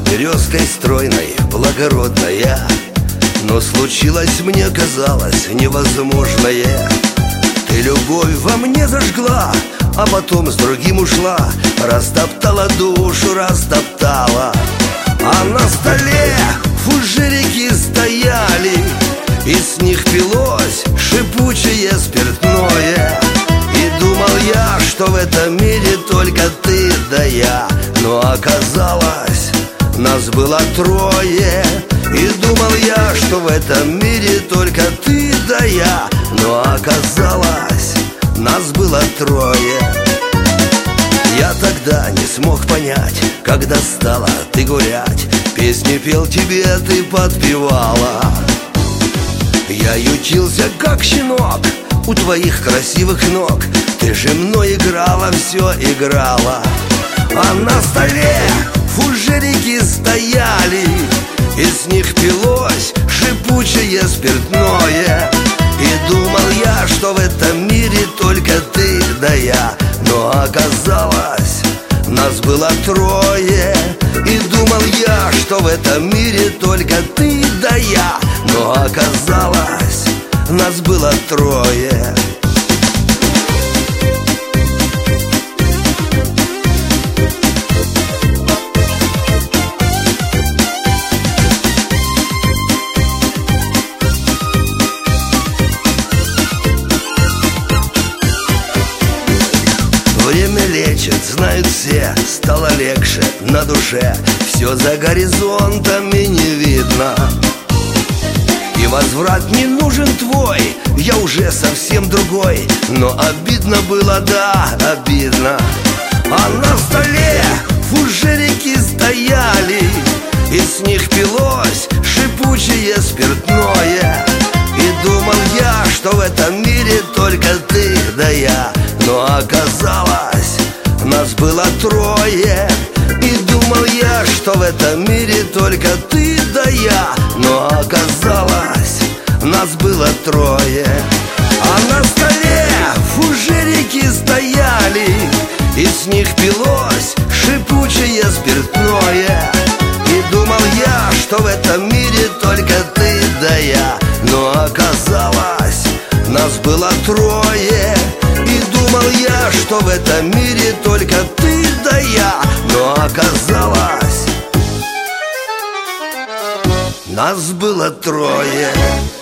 березкой стройной, благородная. Но случилось, мне казалось, невозможное. Ты любовь во мне зажгла, а потом с другим ушла. Растоптала душу, растоптала. А на столе фужерики стояли, и с них пилось шипучее спиртное. И думал я, что в этом мире только ты да я. Но оказалось, нас было трое. И думал я, что в этом мире только ты да я. Но оказалось, нас было трое. Я тогда не смог понять, когда стала ты гулять, песни пел тебе, ты подпевала. Я ютился, как щенок, у твоих красивых ног. Ты же мной играла, все играла. А на столе фужерики стояли, и с них пилось шипучее спиртное. И думал я, что в этом мире только ты да я. Но оказалось, нас было трое. И думал я, что в этом мире только ты да я. Но оказалось, нас было трое. Время лечит, знают все, стало легче на душе. Все за горизонтами не видно, и возврат не нужен твой, я уже совсем другой. Но обидно было, да, обидно. А на столе фужерики стояли, и с них пилось шипучее спиртное. И думал я, что в этом мире только ты да я. Но оказалось, нас было трое. И думал я, что в этом мире только ты да я. Но оказалось, нас было трое. А на столе фужерики стояли, и с них пилось шипучее спиртное. И думал я, что в этом мире только ты да я. Но оказалось, нас было трое. И думал я, что в этом мире только ты да я. Но оказалось, нас было трое.